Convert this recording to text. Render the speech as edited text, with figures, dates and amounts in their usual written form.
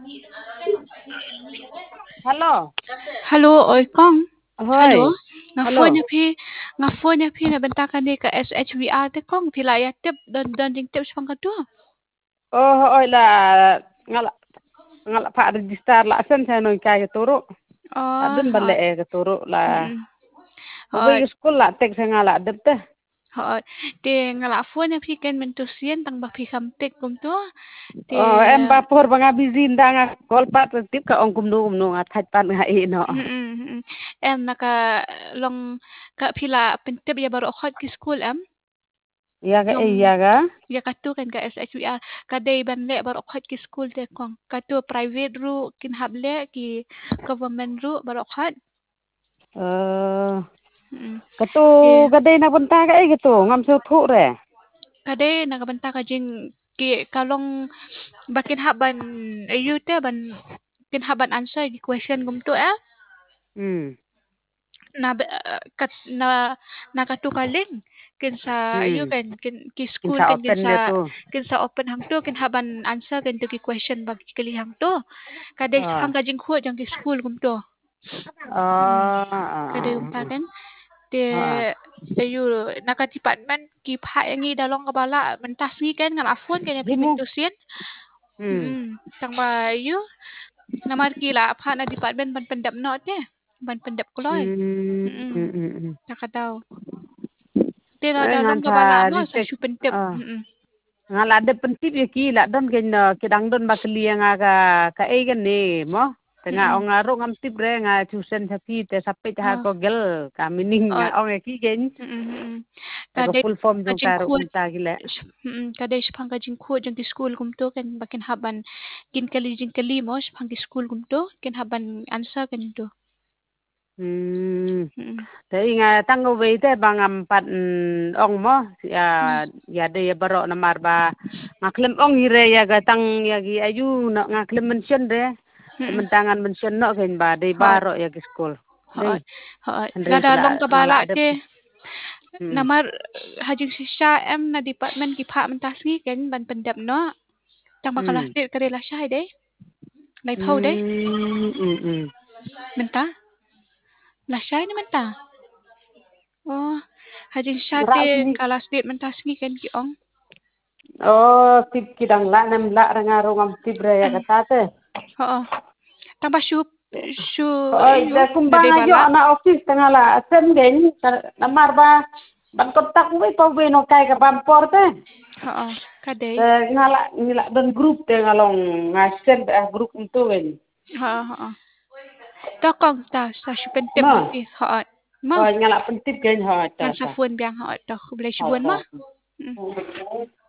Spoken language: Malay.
Hello. Halo, oi Kong. Halo. Hoi. Ngafon Hello. ya phi na bentakan ni ka SHVR te Kong pila ya tip dan jing tip sepang kedua. Oh, oi la ngala pak register la sen sa no kai turu. Oh, Adun bale hoi. ke turu la. Hoi. Ubi school la tek sa ngala dep te. Hoi. Te ngala phone ya phi ken mentusien tang ba phi kam tek kum tu. Te Oh, em ba por banga bizin da nga kol pat tip ka ong kum no nga thaj pan nga e no. em naka long ka pila pentep ya baru khot ki school em. Ya ga Long ya ga. ya katu kan ka SHVR kadai ban le baru khot ki school te Kong. Katu private ru kin hable ki government ru baru khot. Katu Te gadai na benta ga e gitu ngam su thu re. kadai nakabanta ka jing ki kalong bakin haban ayu te ban kin haban answer di question gum tu na kat na katukaling kin sa ayu kan ki school Kinsa kan open le tu. kin sa open hang tu kin haban answer kan tu ki question bag kili hang tu kadai hang ka jing khu jang ki school gum tu kadai umpa kan te ayu naka department ki pha yangi dalong kabala mentas ni kan ngal afon kan pi Himu. mentusin tang ba ayu namar ki la pha na department ban pendap no te ban pendap kloy naka daw te la dalong Ngan kabala sa mo sa ritek. su pentep Nga la de pentip ye ki la don gen kidang don bakli nga ka e gen ni mo tenga ong aro ngam tip re nga chusen thapi te sape ta ko gel ka mining nga ong ki gen te ko kadai full form jong kajing ka ro khut ta gile kadai sepang kajing khut jang ki school gum to kan bakin haban kin kali jing kali mo sepang ki school gum to kin haban answer kan to te nga tango we te bangam pat ong mo ya de baro na marba ngaklem ong ire ya ga tang ya gi ayu na ngaklem mention de tementangan mention no gen ba de baro ya gi school dei la handrel tala dalong ngala kabala adep te namar hajing sisa em na department ki pha mentas ni kan ban pendap no tang makalas te kare la syai dei lai phau dei menta la syai ni menta oh hajing sisa te Rak sini. kalas te mentas ni kan ki ong Oh, tip kidang la nem la ranga rongam tip raya kata te. tang ba su Oh, yu da na kumbang dei ayo bala na office tengah la sen gen namar ba ban kontak we pa we no kai ka bam porte. kadai Ngala dan grup te ngalong ngasen grup itu wen. to kong ta sa su pentep Ma. ba pi ma Oh, ngala pentip gen ha ta ngan sa ta. phun biang to boleh Ha subuan ta. ma